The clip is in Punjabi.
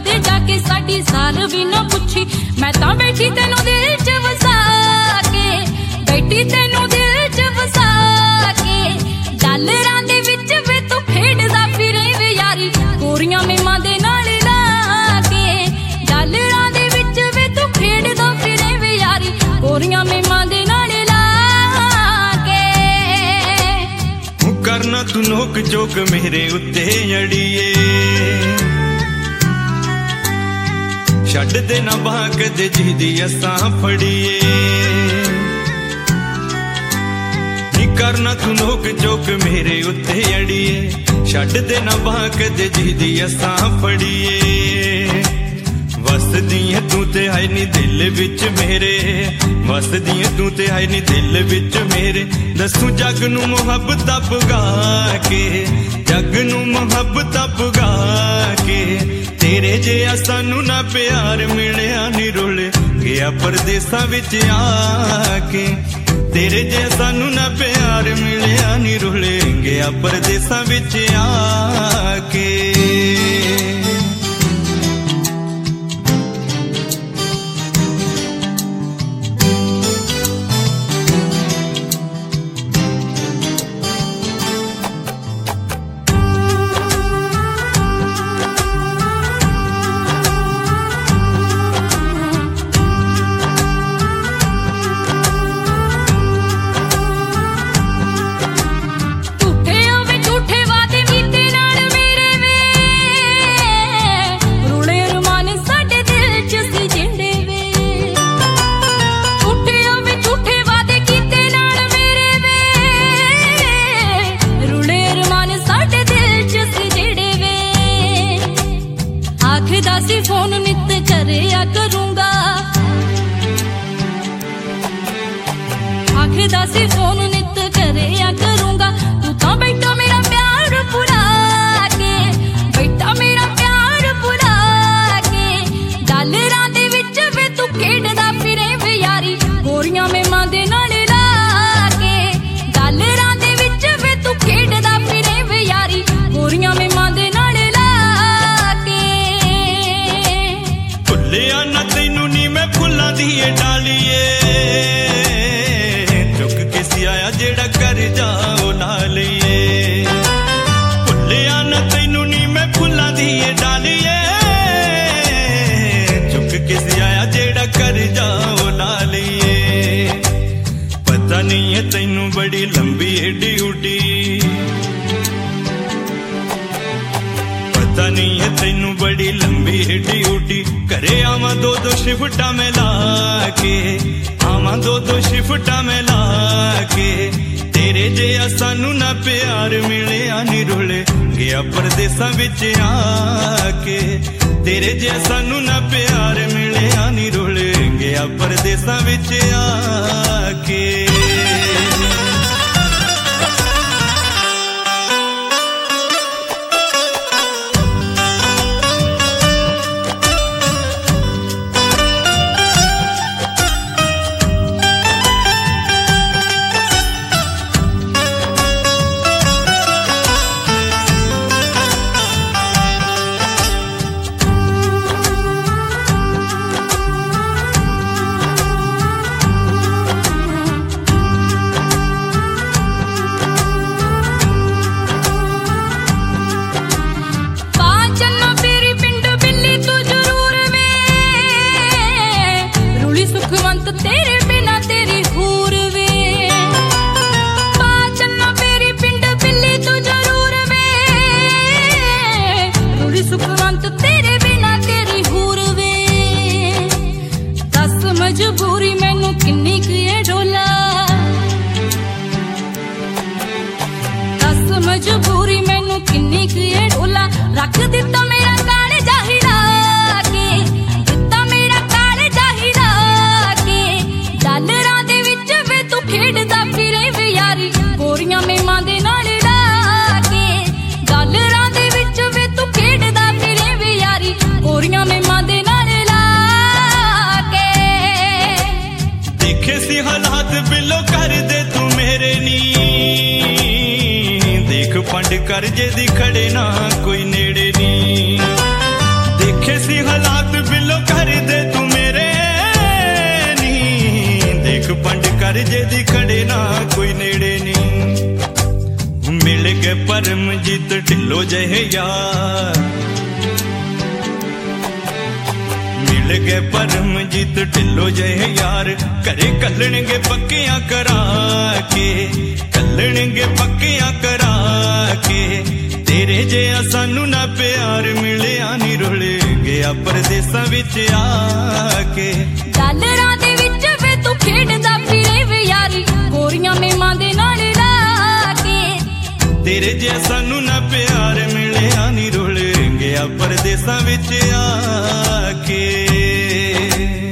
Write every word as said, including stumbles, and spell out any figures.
ਦੇ ਜਾ ਕੇ ਸਾਡੀ ਸਾਰ ਵੀ ਨਾ ਪੁੱਛੀ। ਮੈਂ ਤਾਂ ਬੈਠੀ ਤੈਨੂੰ ਦਿਲ ਚ ਵਸਾ ਕੇ, ਬੈਠੀ ਤੈਨੂੰ ਦਿਲ ਚ ਵਸਾ ਕੇ। ਡਾਲਰਾਂ ਦੇ ਵਿੱਚ ਵੇ ਤੂੰ ਖੇਡਦਾ ਫਿਰੇ ਵੇ ਯਾਰੀ, ਗੋਰੀਆਂ ਮੇਮਾਂ ਦੇ ਨਾਲ ਲਾ ਕੇ। ਡਾਲਰਾਂ ਦੇ ਵਿੱਚ ਵੇ ਤੂੰ ਖੇਡਦਾ ਫਿਰੇ ਵੇ ਯਾਰੀ, ਗੋਰੀਆਂ ਮੇਮਾਂ ਦੇ ਨਾਲ ਲਾ ਕੇ। ਕਰਨਾ ਤੂੰ ਨੋਕ ਝੋਕ ਮੇਰੇ ਉੱਤੇ ਅੜੀਏ, ਛੱਡ ਦੇ ਨਾ ਬਾਹ ਕਦੇ ਜਿਹਦੀ ਅਸਾਂ ਫੜੀਏ। ਨੀ ਕਰਨਾ ਤੂੰ ਨੋਕ ਝੋਕ ਮੇਰੇ ਉੱਤੇ ਅੜੀਏ, ਛੱਡ ਦੇ ਨਾ ਬਾਹ ਕਦੇ ਜਿਹਦੀ ਅਸਾਂ ਫੜੀਏ। ਵਸਦੀ ਐ ਤੂੰ ਤੇ ਹੈ ਨੀ ਦਿਲ ਵਿੱਚ ਮੇਰੇ, ਵਸਦੀ ਐ ਤੂੰ ਤੇ ਹੈ ਨੀ ਦਿਲ ਵਿੱਚ ਮੇਰੇ। ਦੱਸੂ ਜੱਗ ਨੂੰ ਮੁਹੱਬਤਾਂ ਪੁਗਾ ਕੇ, ਜੱਗ ਨੂੰ ਮੁਹੱਬਤਾਂ ਪੁਗਾ ਕੇ। ਤੇਰੇ ਜਿਹਾ ਸਾਨੂੰ ਨਾ ਪਿਆਰ ਮਿਲਿਆ ਨੀ ਰੁਲ ਗਿਆ ਪਰਦੇਸਾਂ ਵਿੱਚ ਆ ਕੇ। ਤੇਰੇ ਜਿਹਾ ਸਾਨੂੰ ਨਾ ਪਿਆਰ ਮਿਲਿਆ ਨੀ ਰੁਲ ਗਿਆ ਪਰਦੇਸਾਂ ਵਿੱਚ ਆ ਕੇ। ਆਖਦਾ ਸੀ ਫੋਨ ਨਿੱਤ ਕਰਿਆ ਕਰੂੰਗਾ, ਆਖਦਾ ਸੀ ਫੋਨ ਨਿੱਤ ਕਰਿਆ ਕਰੂੰਗਾ। ਤੂੰ ਤਾਂ ਬੈਠਾ ਮੇਰਾ ਪਿਆਰ ਭੁਲਾ ਕੇ, ਬੈਠਾ ਮੇਰਾ ਪਿਆਰ ਭੁਲਾ ਕੇ। ਡਾਲਰਾਂ ਦੇ ਵਿੱਚ ਵੇ ਤੂੰ ਖੇਡਦਾ ਫਿਰੇ ਵੇ ਯਾਰੀ, ਗੋਰੀਆਂ ਮੇਮਾਂ ਦੇ ਨਾਲ ਲਾ ਕੇ। ਡਾਲਰਾਂ ਦੇ ਵਿੱਚ ਵੇ ਤੂੰ ਖੇਡਦਾ ਫਿਰੇ ਵੇ ਯਾਰੀ, ਗੋਰੀਆਂ ਮੇਮਾਂ ਦੇ ਨਾਲ ਲਿਆ ਨਾ ਤੈਨੂੰ ਨੀ ਮੈਂ ਫੁੱਲਾਂ ਦੀ ਏ ਡਾਲੀਏ। ਚੁੱਕ ਕੇ ਸਿਆਇਆ ਜਿਹੜਾ ਕਰ ਜਾਓ ਲਾ ਲਈਏ। ਭੁੱਲਿਆ ਨਾ ਤੈਨੂੰ ਨੀ ਮੈਂ ਫੁੱਲਾਂ ਦੀ ਏ ਡਾਲੀਏ। ਚੁੱਕ ਕੇ ਸਿਆਇਆ ਜਿਹੜਾ ਕਰ ਜਾਓ ਲਾ ਲਈਏ। ਪਤਾ ਨਹੀਂ ਏ ਤੈਨੂੰ ਬੜੀ ਲੰਬੀ ਏ ਡਿਊਟੀ, ਪਤਾ ਨਹੀਂ ਏ ਤੈਨੂੰ ਬੜੀ ਲੰਬੀ ਏ ਡਿਊਟੀ। ਘਰੇ ਆਵਾਂ ਦੋ ਦੋ ਸ਼ਿਫਟਾਂ ਮੈਂ ਲਾ ਕੇ, ਆਵਾਂ ਦੋ ਦੋ ਸ਼ਿਫਟਾਂ ਮੈਂ ਲਾ ਕੇ। ਤੇਰੇ ਜਿਹਾ ਸਾਨੂੰ ਨਾ ਪਿਆਰ ਮਿਲਿਆ ਨੀ ਰੁਲ ਗਿਆ ਪਰਦੇਸਾਂ ਵਿੱਚ ਆ ਕੇ। ਤੇਰੇ ਜਿਹਾ ਸਾਨੂੰ ਨਾ ਪਿਆਰ ਮਿਲਿਆ ਨੀ ਰੁਲ ਗਿਆ ਪਰਦੇਸਾਂ ਵਿੱਚ ਆ ਕੇ। ਤੇਰੇ ਬਿਨਾ ਤੇਰੀ ਹੂਰ ਵੇ, ਪਾ ਚੱਲਾਂ ਮੇਰੀ ਪਿੰਡ ਬਿੱਲੀ ਤੂੰ ਜ਼ਰੂਰ ਵੇ। ਰੂੜੀ ਸੁਖਵੰਤ ਤੇਰੇ ਬਿਨਾ ਤੇਰੀ ਹੂਰ ਵੇ। ਦੱਸ ਮਜਬੂਰੀ ਮੈਨੂੰ ਕਿੰਨੀ ਕੁ ਏ ਢੋਲਾ, ਦੱਸ ਮਜਬੂਰੀ ਮੈਨੂੰ ਕਿੰਨੀ ਕੁ ਏ ਢੋਲਾ। ਰੱਖ ਦਿੱਤਾ ਮੇਰਾ ਕਾਲੇ ਜਾਹਿਰਾ ਕੇ, ਦਿੱਤਾ ਮੇਰਾ ਕਾਲੇ ਜਾਹਿਰਾ ਕੇ। ਡਾਲਰਾਂ ਦੇ ਵਿੱਚ ਵੇ ਤੂੰ ਖੇਡਦਾ ਫਿਰੇ ਵੇ ਯਾਰੀ, ਗੋਰੀਆਂ ਮੇਮਾਂ ਦੇ ਨਾਲ ਲਾ ਕੇ। ਡਾਲਰਾਂ ਦੇ ਵਿੱਚ ਵੇ ਤੂੰ ਖੇਡਦਾ ਫਿਰੇ ਵੇ ਯਾਰੀ, ਗੋਰੀਆਂ ਮੇਮਾਂ ਦੇ ਨਾਲ ਲਾ ਕੇ। ਦੇਖੇ ਸੀ ਹਾਲਾਤ ਬਿੱਲੋ ਕਰਦੇ ਤੂੰ ਮੇਰੇ ਨੀ, ਦੇਖ ਪੰਡ ਕਰਜੇ ਦੀ ਖੜੇ ਨਾ ਕੋਈ ਨੇੜੇ ਨੀ। ਦੇਖੇ ਸੀ ਯਾਰ ਜੇ ਦੀ ਖੜੇ ਨਾ ਕੋਈ ਨੇੜੇ ਨਹੀਂ। ਮਿਲ ਕੇ ਪਰਮਜੀਤ ਢਿੱਲੋਂ ਜਿਹੇ ਯਾਰ, ਮਿਲ ਕੇ ਪਰਮਜੀਤ ਢਿੱਲੋਂ ਜਿਹੇ ਯਾਰ, ਘਰੇ ਕੱਲਣਗੇ ਪੱਕੀਆਂ ਕਰਾ ਕੇ, ਕੱਲਣਗੇ ਪੱਕੀਆਂ ਕਰਾ ਕੇ। ਤੇਰੇ ਜਿਹਾ ਸਾਨੂੰ ਨਾ ਪਿਆਰ ਮਿਲਿਆ ਨੀ, ਰੁਲ ਗਿਆ ਪਰਦੇਸਾਂ ਵਿੱਚ ਆ ਕੇ। ਡਾਲਰਾਂ ਦੇ ਵਿੱਚ ਵੇ ਤੂੰ ਖੇਡਦਾ ਫਿਰੇ ਵੇ ਯਾਰੀ, ਗੋਰੀਆਂ ਮੇਮਾਂ ਦੇ ਨਾਲ ਲਾ ਕੇ। ਤੇਰੇ ਜਿਹਾ ਸਾਨੂੰ ਨਾ ਪਿਆਰ ਮਿਲਿਆ ਨੀ, ਰੁਲ ਗਿਆ ਪਰਦੇਸਾਂ ਵਿੱਚ ਆ ਕੇ।